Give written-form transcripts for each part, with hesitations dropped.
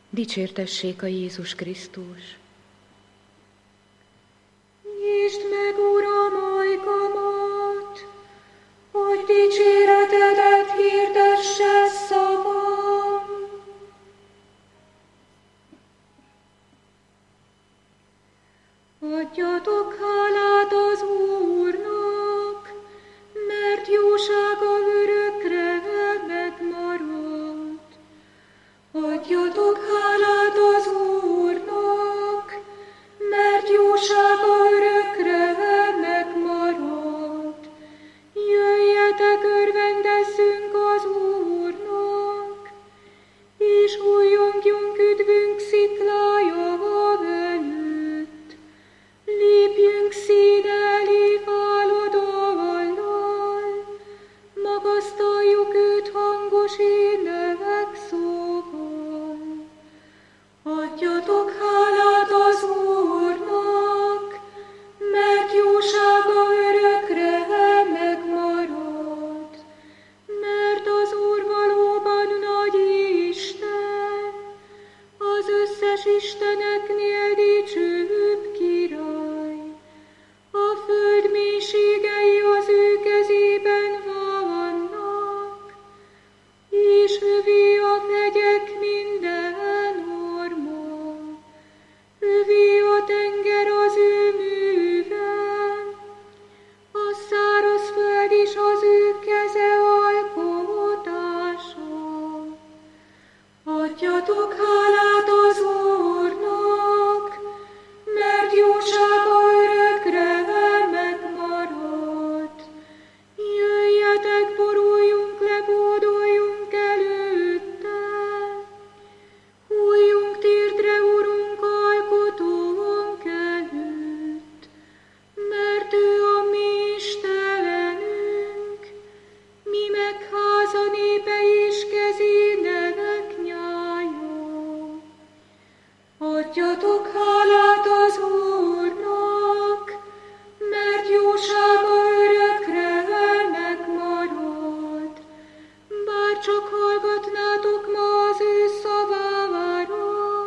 Dicsértessék a Jézus Krisztus! Nyisd meg, Uram, ajkamat, hogy dicséretedet hirdesse szavam. Adjatok hálát az Úrnak, mert jósága örökre megmarad. Adjatok hálát az Úrnak, mert jósága örökre megmarad. Jöjjetek, örvendezzünk az Úrnak, és újjongjunk üdvünk sziklája előtt. Lépjünk színe elé váladallal, magasztaljuk őt hangos énekszóval. Adjatok hálát az Úrnak, mert jósága örökre megmarad. Mert az Úr valóban nagy Isten, az összes isteneknél dicsőbb király. A föld mélységei az ő kezében vannak, és övé a hegyek minden orma. Övé a tenger az ő műve, a száraz föld is az ő keze alkotása. Adjatok hálát az Úrnak, mert jósága örökre megmarad. Jöjjetek, boruljunk le, bódoljunk előtte. Hújjunk térdre, Urunk, alkotónk előtt, mert ő a mi Istenünk, mi meg háza népe és kezének nyája. Adjatok hálát az Úrnak, mert jósága örökre megmarad. Bár csak hallgatnátok ma az ő szavára,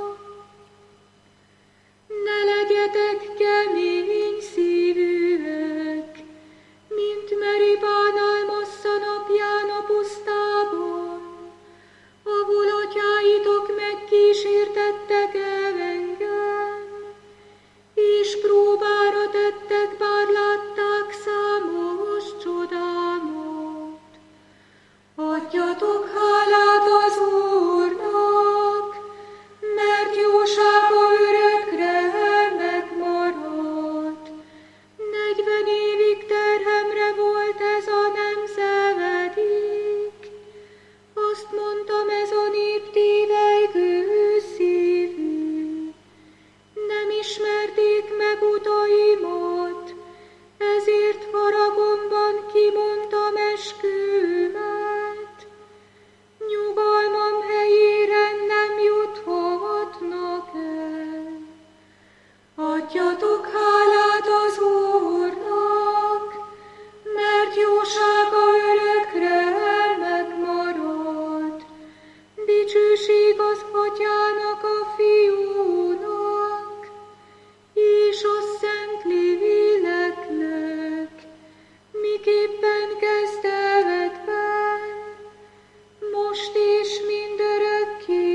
ne legyetek kemény szívűek, mint Meribán Almassza napján a pusztában, ahol atyáitok megkísértettek engem, és próbára tettek, bár látták számos csodámat. Adjatok hálát az Úrnak, mert jósága örökre megmarad. 40 évig terhemre volt ez a nemzedék, azt mondtam, ez a nép tévelygő szívű. Nem ismerték meg utaimat, ezért haragomban kimondtam eskümet. Nyugalmam helyére nem juthatnak el. Adjatok hálát az Úrnak, mert jósága örökre megmarad. Dicsőség az Atyának, a Fiúnak, és a Szent Léleknek, miképpen kezdetben, most és mindörökké.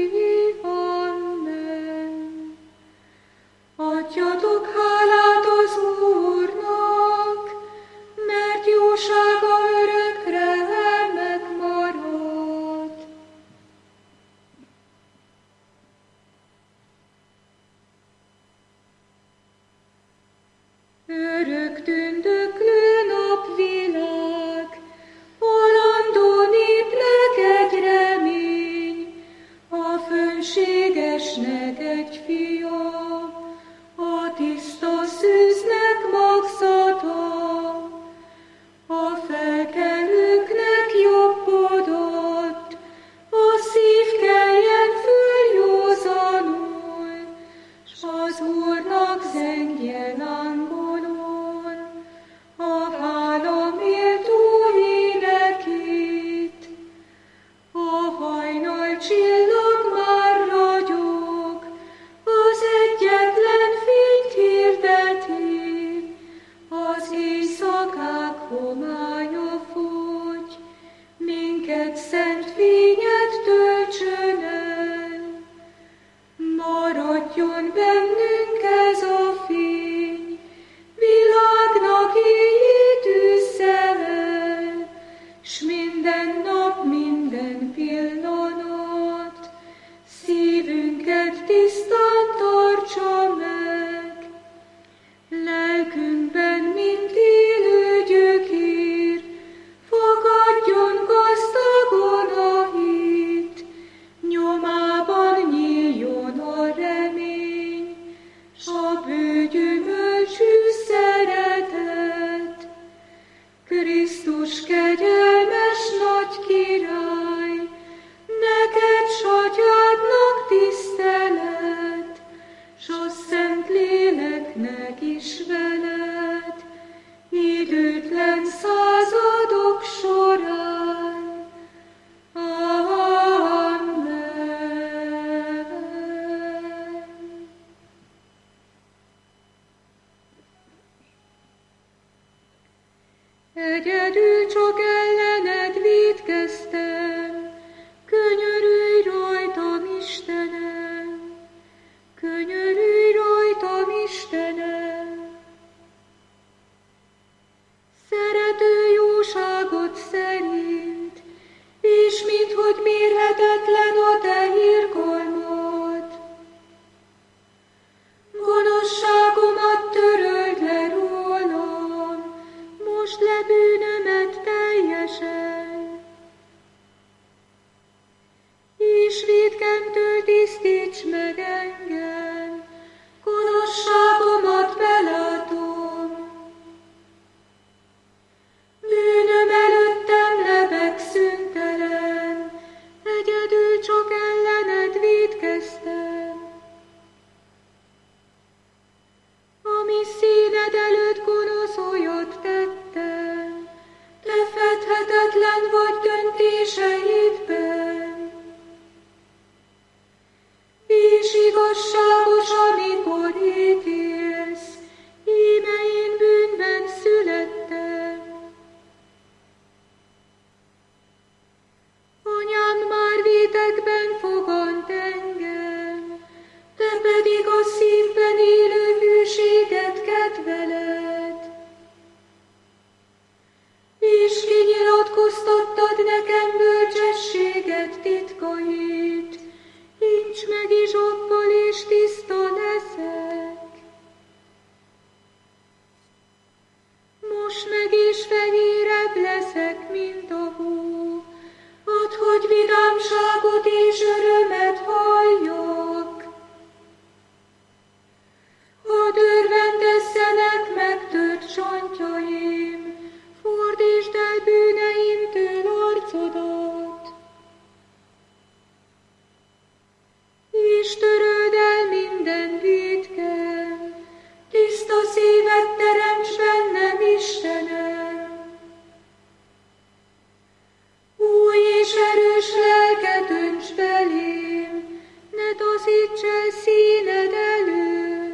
Amen. Adjatok hálát az Úrnak, mert jósága örökre megmarad. Örök tündöklő napvilág, halandó népnek egy remény, a fönségesnek egy fia, a tiszta szűznek magzata, a felkelőknek jobbodott, a szív keljen föl józanul, s az Úrnak zengjen angolon, a hála méltó énekét. A hajnal csillag már ragyog, Egyedül csak ellened vétkeztem, könyörülj rajtam, Istenem, könyörülj rajtam, Istenem. Szerető jóságot szerint, és minthogy mérhetetlen a te irgalmad, gonoszságomat töröld le rólam, most le bűnömet teljesen, és vétkemtől tisztíts meg engem, gonoszságomat belátom. Bűnöm előttem lebeg szüntelen, egyedül csak ellened vétkeztem. Ami színed előtt gonosz olyat tettem, te fedhetetlen vagy döntéseidben. És igazságos, amikor ítélsz, íme én bűnben születtem. Anyám már vétekben fogant engem, te pedig a szívben élő hűséget kedveled. És kinyilatkoztattad nekem bölcsességet titkait, nincs meg izsoppal és tiszta leszek. Most meg is fehérebb leszek, mint a hó, add, hogy vidámságot és örömet halljak. Hadd örvendezzenek megtört csontjaim, fordítsd el bűneimtől arcodat, és töröld el minden vétkem, tiszta szívet teremts bennem, Istenem. Új és erős lelket önts belém, ne taszíts el színed elől,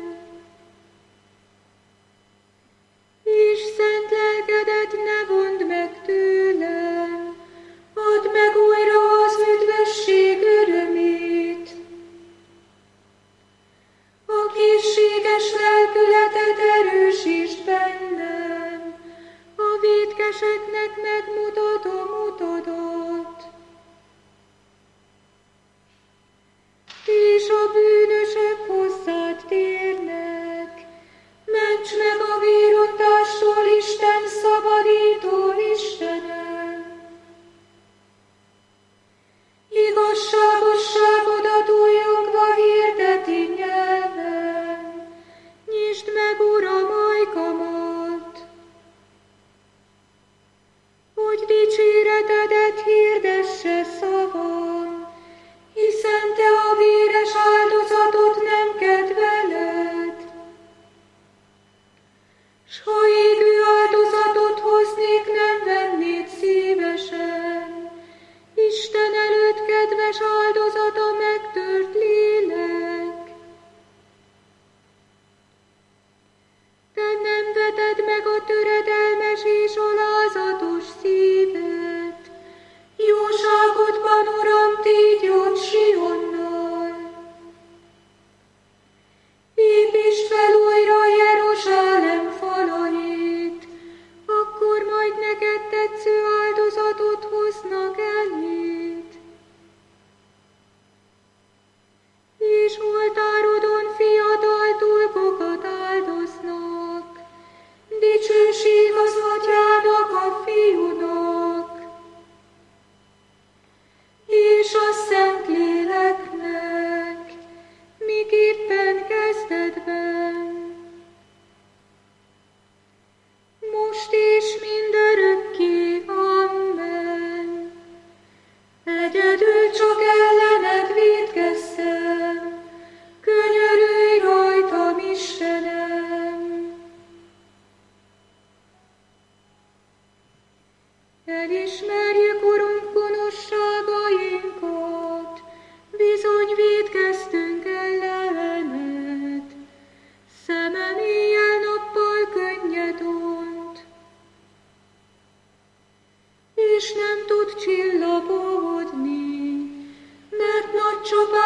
és szent lelkedet ne vondd meg tőlem, add meg újra az üdvösség örömét. A készséges lelkületet erősítsd bennem, a vétkeseknek megmutatom utadat, és a bűnösök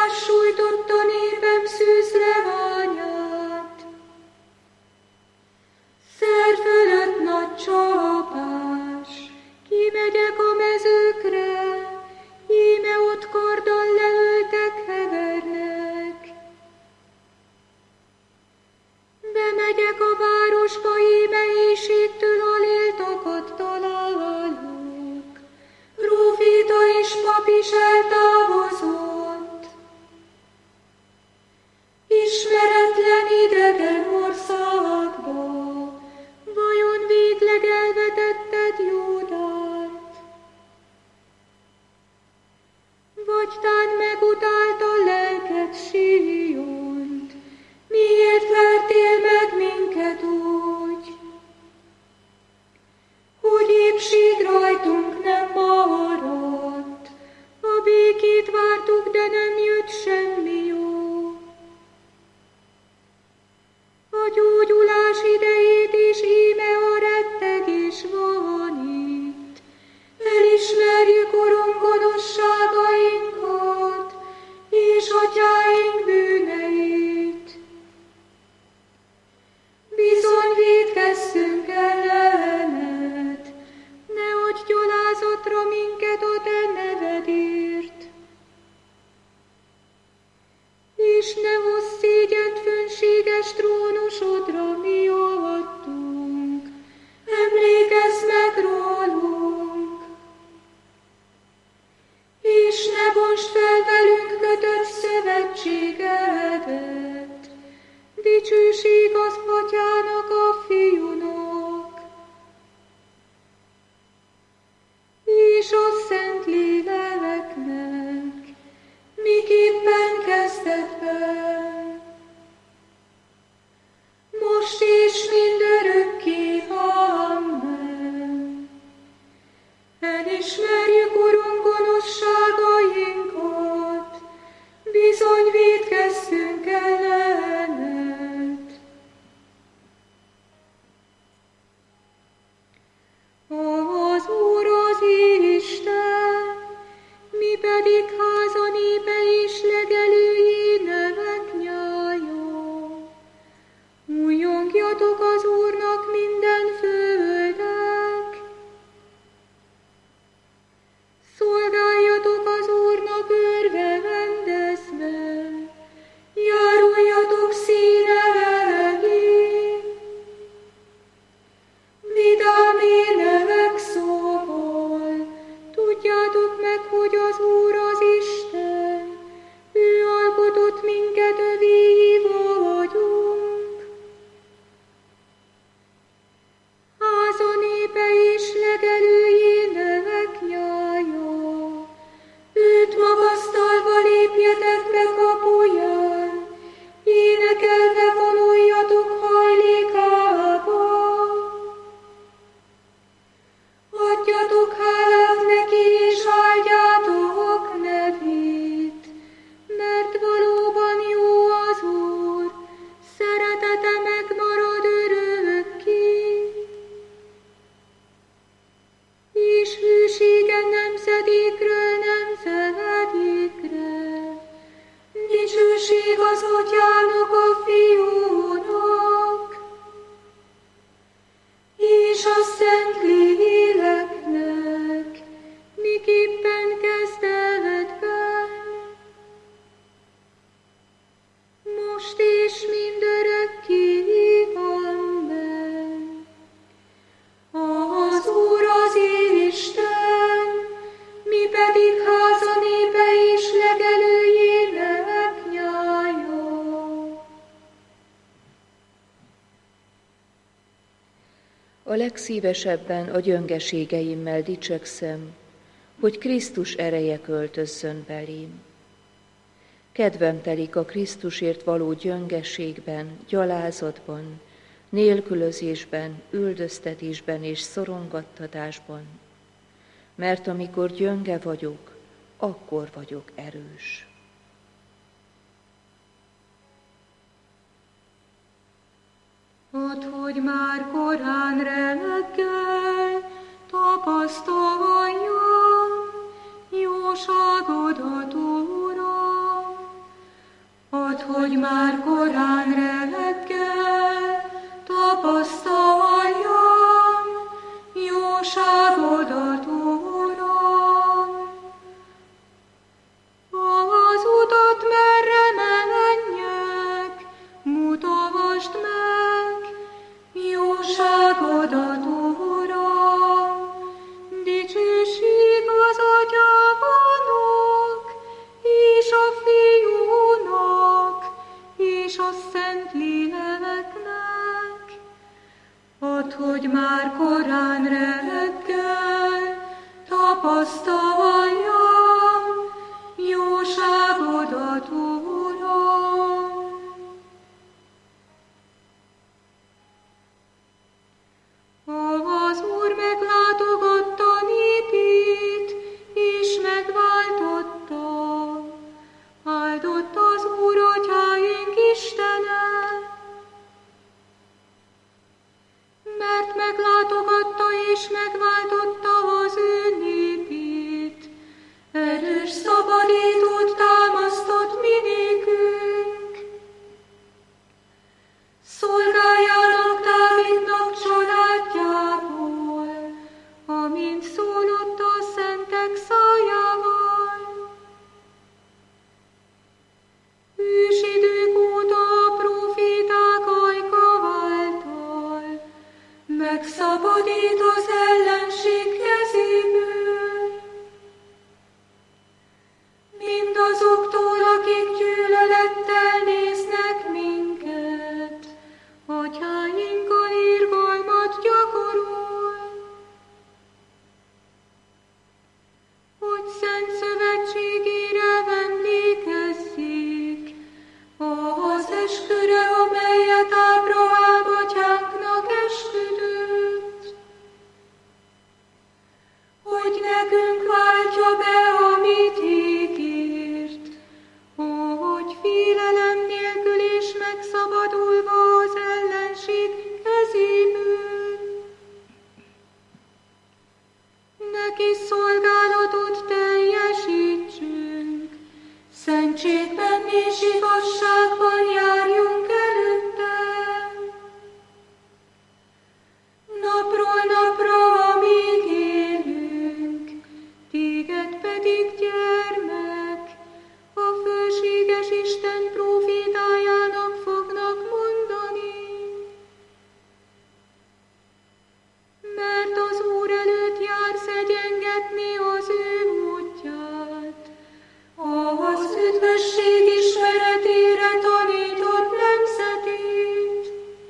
Csapás sújtotta népem szűzleványát. Szer fölött nagy csapás, kimegyek a mezőkre, íme ott karddal leöltek hevernek. Bemegyek a városba, íme éhségtől aléltakat találok. Próféta és pap is eltávozott. Ismeretlen idegen országba, vajon végleg elvetetted Júdát? Vagy tán megutálta lelked Siont? Miért vertél meg minket úgy, hogy épség rajtunk nem maradt? A békét vártuk, de nem jött semmi jó. A gyógyulás idejét is íme a rettegés van itt. Elismerjük, Urunk, gonoszságainkat és atyáink bűneit. Bizony vétkezzünk ellened, ne adj gyalázatra minket a te nevedért. És ne hozz szégyent fönséges trónusodra mi alattunk, emlékezz meg rólunk. És ne bontsd fel velünk kötött szövetségedet, dicsőség az Atyának, a Fiúnak, és a Szentléleknek, miképpen kezdetben, most és mindörökké. Amen. Elismerjük, Urunk, gonoszságainkat, bizony vétkezzünk ellened. Az Úr az Isten, mi pedig háza népe és legelőjének nyája. Újjongjatok az Úrnak minden földek, szolgáljatok az Úrnak örvendezve, járuljatok színe elé. Vidám énekek szóval, tudjátok meg, hogy az Úr az Isten, ő alkotott minket, övéi vagyunk. Háza népe és legelőjének nyája, őt magasztalva lépjetek be kapuján, énekelve vonuljatok hajlékába. Adjatok hálát neki és áldjátok nevét, mert valóban jó az Úr, szeretete megmarad örökké, és hűsége nemzedékről nemzedékre. Dicsőség az Atyának, a Fiúnak, és a Szentléleknek, miképpen kezdetben, most és mindörökké. Amen. Az Úr az Isten, mi pedig háza népe és legelőjének nyája. A legszívesebben a gyöngeségeimmel dicsekszem, hogy Krisztus ereje költözzön belém. Kedvem telik a Krisztusért való gyöngeségben, gyalázatban, nélkülözésben, üldöztetésben és szorongattatásban, mert amikor gyönge vagyok, akkor vagyok erős. Ott, hogy már korán reggel tapasztaljam jóságodat, Uram, Add, hogy már korán reggel tapasztaljam jóságodat, Uram. Az utat merre menjek, mutasd meg jóságodat, Uram. Dicsőség az Atyának, és a Fiúnak, és a Szentléleknek. Add, hogy már korán reggel tapasztaljam jóságodat, Uram. Az Úr meglátogatta népét, és megváltotta. Áldott az Úr, Atyáink Istene, mert meglátogatta és megváltotta az ő népét. Erős szabadítót támasztott mi nékünk. Szolgájának, Dávidnak családjából, amint szólott a szentek szájával. Ősidők óta a próféták ajka által megszabadít az ellenség kezéből. Mindazoktól, akik gyűlölettel néznek minket, atyáinkkal irgalmat gyakorol. Hogy szent szövetségére emlékezzék, az esküre, amelyet Ábrahám atyánknak esküdött, hogy nekünk váltja be, amit ígért, hogy félelem nélkül és megszabadulva az ellenség kezéből. Neki szolgálatot teljesítsünk, szentségben és igazságban járjunk előtte. Napról napra, amíg élünk, téged pedig, gyermek, a fölséges Isten prófétájának fognak mondani. Mert az Úr előtt jársz egyengetni az ő útját, az üdvösség ismeretére tanított nemzetét,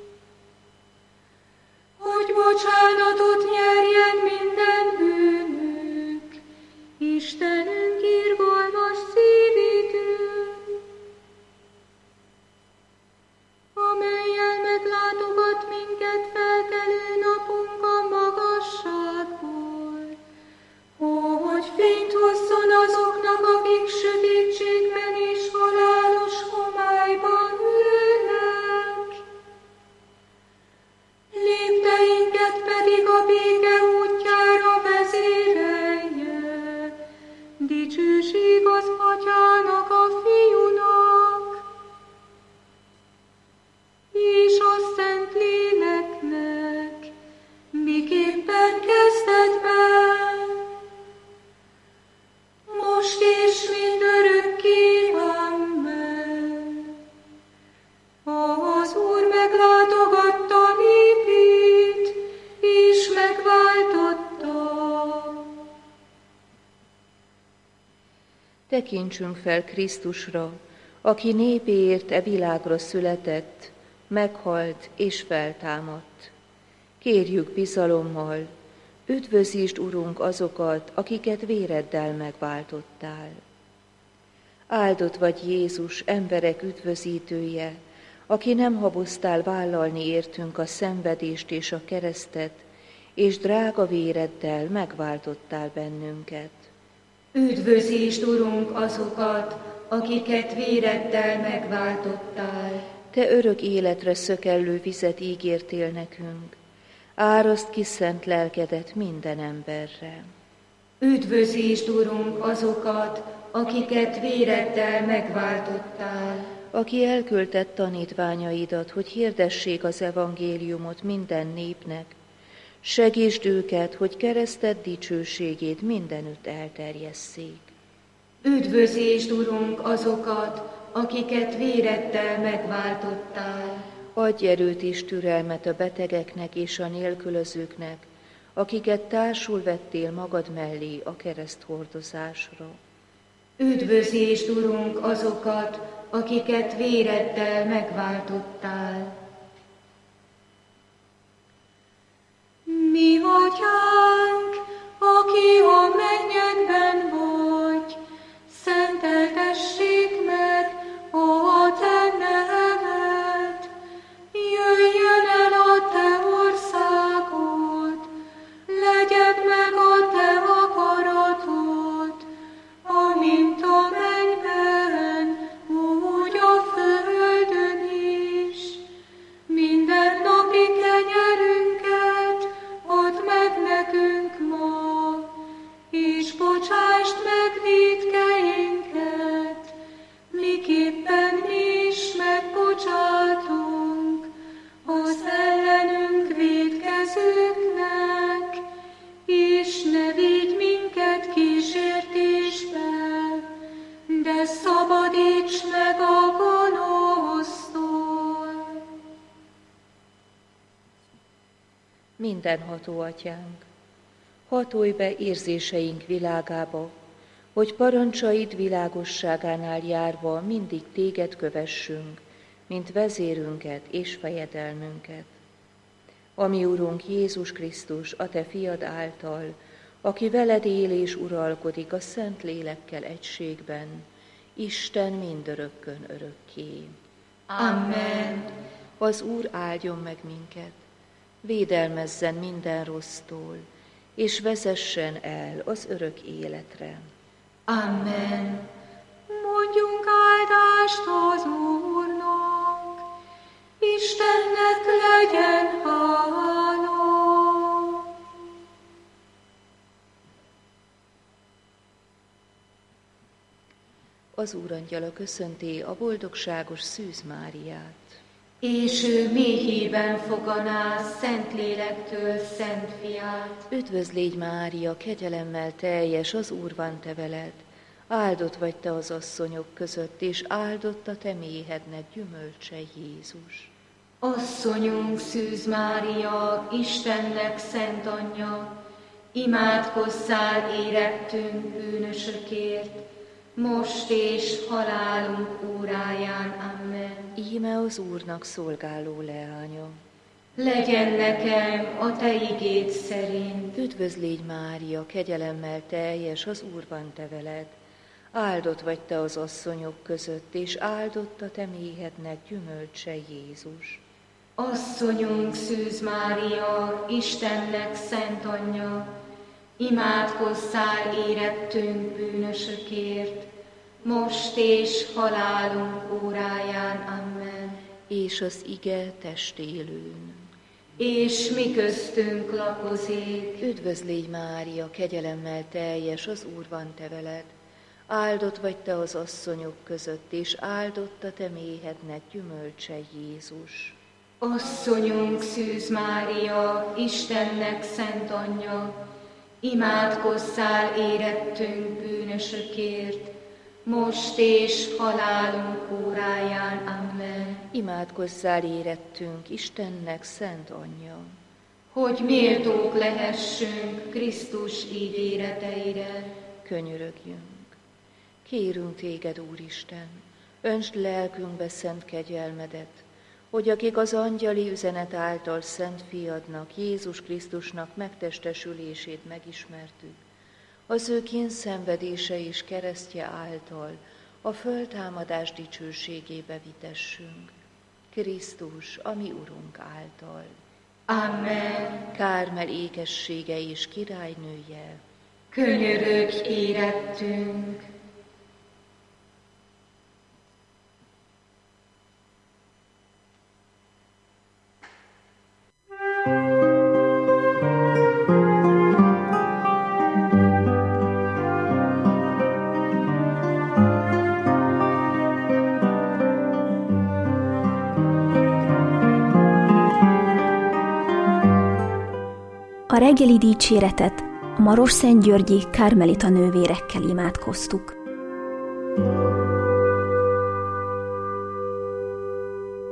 hogy bocsánatot nyerjen minden bűnük, Istenünk irgalmas szívítől, amellyel meglátogat minket felkelő napunk a magasságból, hogy fényt hozzon azoknak, akik sötétségben és halálos homályban ülnek. Lépteinket pedig a béke útjára vezérelje. Dicsőség az Atyának, a Fiúnak, és a Szentléleknek, miképpen kezdetben, most és mindörökké. Amen. Az Úr meglátogatta népét, és megváltotta. Tekintsünk fel Krisztusra, aki népéért e világra született, meghalt és feltámadt. Kérjük bizalommal, üdvözítsd, Urunk, azokat, akiket véreddel megváltottál. Áldott vagy Jézus, emberek üdvözítője, aki nem haboztál vállalni értünk a szenvedést és a keresztet, és drága véreddel megváltottál bennünket. Üdvözítsd, Urunk, azokat, akiket véreddel megváltottál. Te örök életre szökellő vizet ígértél nekünk, áraszt ki szent lelkedet minden emberre. Üdvözítsd, Urunk, azokat, akiket véreddel megváltottál. Aki elküldett tanítványaidat, hogy hirdessék az evangéliumot minden népnek, segítsd őket, hogy kereszted dicsőségét mindenütt elterjesszék. Üdvözítsd, Urunk, azokat, akiket véreddel megváltottál. Adj erőt és türelmet a betegeknek és a nélkülözőknek, akiket társul vettél magad mellé a kereszthordozásra. Üdvözítsd, Urunk, azokat, akiket véreddel megváltottál. Mi atyánk, aki a mennyekben vagy, szenteltessék meg a te neved. Jöjjön el a te országod, legyen meg a te akaratod, amint a mennyben, úgy a földön is. Minden napi kenyerünket add meg nekünk ma, és bocsásd meg vétkeinket, miképpen mi is megbocsátunk az ellenünk vétkezőknek, és ne védj minket kísértésbe, de szabadíts meg a gonosztól. Mindenható Atyánk, hatolj be érzéseink világába, hogy parancsaid világosságánál járva mindig téged kövessünk, mint vezérünket és fejedelmünket. Ami Urunk Jézus Krisztus, a te fiad által, aki veled él és uralkodik a Szent Lélekkel egységben, Isten mindörökkön örökké. Amen. Az Úr áldjon meg minket, védelmezzen minden rossztól, és vezessen el az örök életre. Amen. Mondjunk áldást az Úrnak, Istennek legyen hála. Az Úrangyala köszönti a boldogságos Szűz Máriát. És ő méhében foganá Szentlélektől Szent Fiát. Üdvözl légy, Mária, kegyelemmel teljes, az Úr van te veled. Áldott vagy te az asszonyok között, és áldott a te méhednek gyümölcse Jézus. Asszonyunk Szűz Mária, Istennek szent anyja, imádkozzál érettünk bűnösökért, most és halálunk óráján. Amen. Íme az Úrnak szolgáló leánya. Legyen nekem a te igéd szerint. Üdvözl légy, Mária, kegyelemmel teljes, az Úr van te veled. Áldott vagy te az asszonyok között, és áldott a te méhednek gyümölcse Jézus. Asszonyunk Szűz Mária, Istennek szent anyja, imádkozzál érettünk bűnösökért, most és halálunk óráján. Amen. És az ige testélőn. És mi köztünk lakozik. Üdvözl légy, Mária, kegyelemmel teljes, az Úr van te veled. Áldott vagy te az asszonyok között, és áldott a te méhednek gyümölcse Jézus. Asszonyunk Szűz Mária, Istennek szent anyja, imádkozzál érettünk bűnösökért, most és halálunk óráján. Amen. Imádkozzál érettünk, Istennek szent anyja. Hogy méltók lehessünk Krisztus ígéreteire. Könyörögjünk. Kérünk téged, Úristen, öntsd lelkünkbe szent kegyelmedet, hogy akik az angyali üzenet által szent fiadnak, Jézus Krisztusnak megtestesülését megismertük, az ő kényszenvedése és keresztje által a föltámadás dicsőségébe vitessünk. Krisztus, a mi Urunk által. Amen. Kármel ékessége és királynője, Könyörögj érettünk. A reggeli dicséretet a Marosszentgyörgyi Kármelita nővérekkel imádkoztuk.